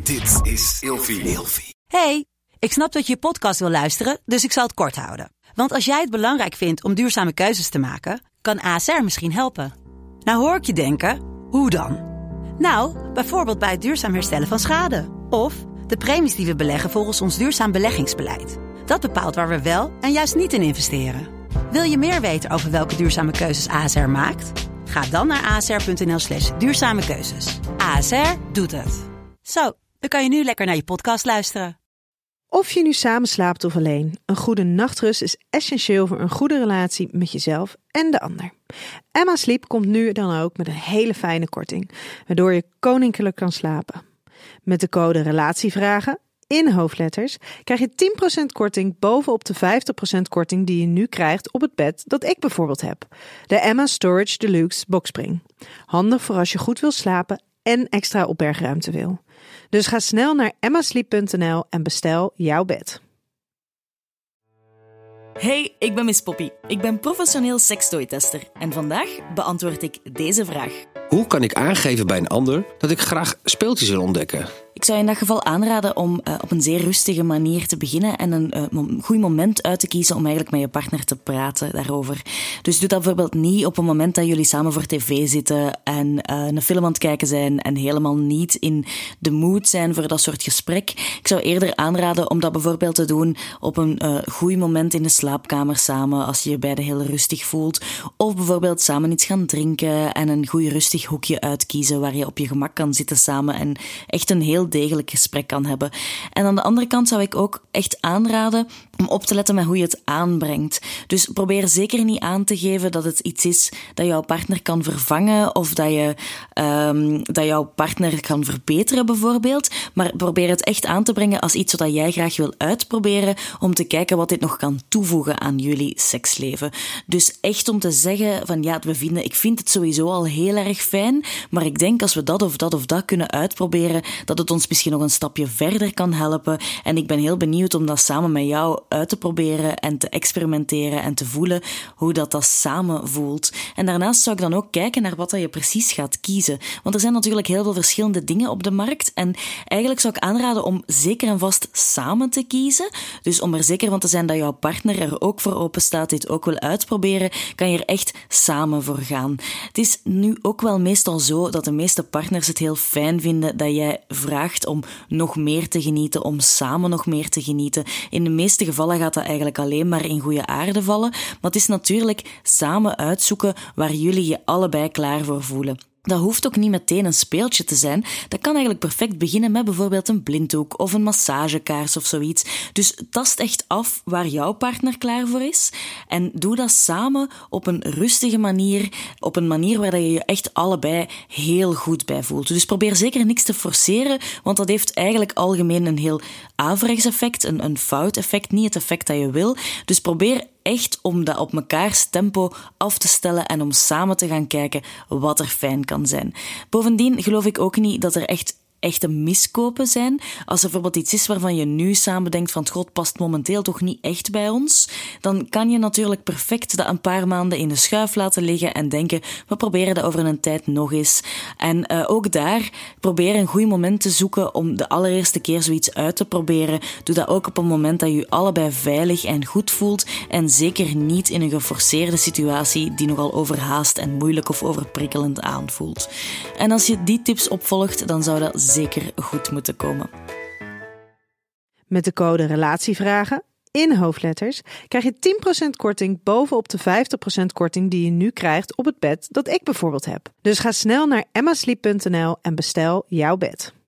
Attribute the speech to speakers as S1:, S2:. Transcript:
S1: Dit is Ilfie.
S2: Hey, ik snap dat je je podcast wil luisteren, dus ik zal het kort houden. Want als jij het belangrijk vindt om duurzame keuzes te maken, kan ASR misschien helpen. Nou hoor ik je denken, hoe dan? Nou, bijvoorbeeld bij het duurzaam herstellen van schade. Of de premies die we beleggen volgens ons duurzaam beleggingsbeleid. Dat bepaalt waar we wel en juist niet in investeren. Wil je meer weten over welke duurzame keuzes ASR maakt? Ga dan naar asr.nl/duurzame keuzes. ASR doet het. Zo, dan kan je nu lekker naar je podcast luisteren.
S3: Of je nu samen slaapt of alleen, een goede nachtrust is essentieel voor een goede relatie met jezelf en de ander. Emma Sleep komt nu dan ook met een hele fijne korting, waardoor je koninklijk kan slapen. Met de code RELATIEVRAGEN in hoofdletters krijg je 10% korting bovenop de 50% korting die je nu krijgt op het bed dat ik bijvoorbeeld heb. De Emma Storage Deluxe Boxspring. Handig voor als je goed wil slapen en extra opbergruimte wil. Dus ga snel naar emmasleep.nl en bestel jouw bed.
S4: Hey, ik ben Miss Poppy. Ik ben professioneel sekstooi-tester en vandaag beantwoord ik deze vraag.
S5: Hoe kan ik aangeven bij een ander dat ik graag speeltjes wil ontdekken?
S4: Ik zou je in dat geval aanraden om op een zeer rustige manier te beginnen en een goed moment uit te kiezen om eigenlijk met je partner te praten daarover. Dus doe dat bijvoorbeeld niet op een moment dat jullie samen voor tv zitten en een film aan het kijken zijn en helemaal niet in de mood zijn voor dat soort gesprek. Ik zou eerder aanraden om dat bijvoorbeeld te doen op een goed moment in de slaapkamer samen, als je je beiden heel rustig voelt. Of bijvoorbeeld samen iets gaan drinken en een goed rustig hoekje uitkiezen waar je op je gemak kan zitten samen en echt een heel degelijk gesprek kan hebben. En aan de andere kant zou ik ook echt aanraden om op te letten met hoe je het aanbrengt. Dus probeer zeker niet aan te geven dat het iets is dat jouw partner kan vervangen of dat jouw partner kan verbeteren bijvoorbeeld. Maar probeer het echt aan te brengen als iets wat jij graag wil uitproberen om te kijken wat dit nog kan toevoegen aan jullie seksleven. Dus echt om te zeggen van ja, ik vind het sowieso al heel erg fijn, maar ik denk als we dat of dat of dat kunnen uitproberen, dat het ons misschien nog een stapje verder kan helpen. En ik ben heel benieuwd om dat samen met jou uit te proberen en te experimenteren en te voelen hoe dat samen voelt. En daarnaast zou ik dan ook kijken naar wat je precies gaat kiezen. Want er zijn natuurlijk heel veel verschillende dingen op de markt en eigenlijk zou ik aanraden om zeker en vast samen te kiezen. Dus om er zeker van te zijn dat jouw partner er ook voor open staat, dit ook wil uitproberen, kan je er echt samen voor gaan. Het is nu ook wel meestal zo dat de meeste partners het heel fijn vinden dat jij vraagt om nog meer te genieten, om samen nog meer te genieten. In de meeste gevallen gaat dat eigenlijk alleen maar in goede aarde vallen, maar het is natuurlijk samen uitzoeken waar jullie je allebei klaar voor voelen. Dat hoeft ook niet meteen een speeltje te zijn. Dat kan eigenlijk perfect beginnen met bijvoorbeeld een blinddoek of een massagekaars of zoiets. Dus tast echt af waar jouw partner klaar voor is. En doe dat samen op een rustige manier. Op een manier waar je je echt allebei heel goed bij voelt. Dus probeer zeker niks te forceren, want dat heeft eigenlijk algemeen een heel averechts effect, een fout effect, niet het effect dat je wil. Dus probeer echt om dat op mekaars tempo af te stellen en om samen te gaan kijken wat er fijn kan zijn. Bovendien geloof ik ook niet dat er echte miskopen zijn. Als er bijvoorbeeld iets is waarvan je nu samen denkt van god, past momenteel toch niet echt bij ons, dan kan je natuurlijk perfect dat een paar maanden in de schuif laten liggen en denken, we proberen dat over een tijd nog eens. En ook daar, probeer een goed moment te zoeken om de allereerste keer zoiets uit te proberen. Doe dat ook op een moment dat je je allebei veilig en goed voelt en zeker niet in een geforceerde situatie die nogal overhaast en moeilijk of overprikkelend aanvoelt. En als je die tips opvolgt, dan zou dat zeker goed moeten komen.
S3: Met de code RELATIEVRAGEN in hoofdletters krijg je 10% korting bovenop de 50% korting die je nu krijgt op het bed dat ik bijvoorbeeld heb. Dus ga snel naar emmasleep.nl en bestel jouw bed.